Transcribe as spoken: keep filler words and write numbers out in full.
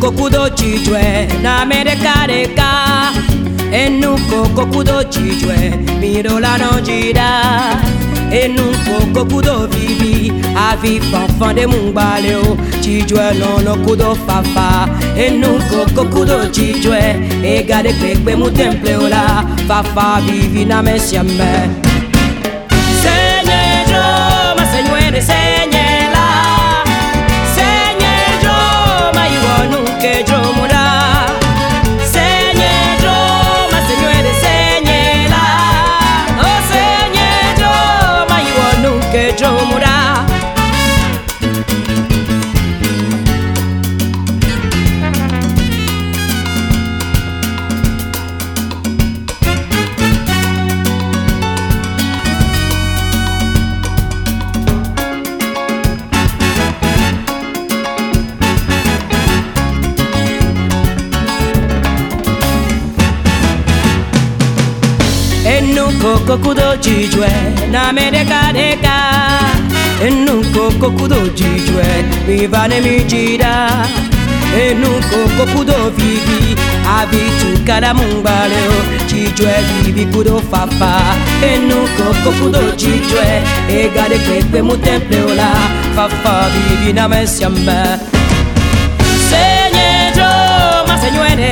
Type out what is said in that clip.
kokudo chijwe na mereka deka. Enuko kokudo chijwe mirola no jida. Enuko kokudo vivi avi fanfan de mungbale o chijwe no no kudo fafa. Enuko kokudo chijwe egade kekbe mu temple ola fafa vivi na mesiame. Senyejo masenywere senyela. Senyejo mayiwonu kejo muda. Senyejo masenywere senyela. Oh senyejo mayiwonu kejo muda. Enuko kokudo chijwe na mereka deka. Enuko kokudo chijwe vivane mijida. Enuko kokudo vivi abitu kada mungbale o chijwe vivi kudo fafa. Enuko kokudo chijwe egade kekwe mu temple ola fafa vivi na mesiamba. Senyejo masenywere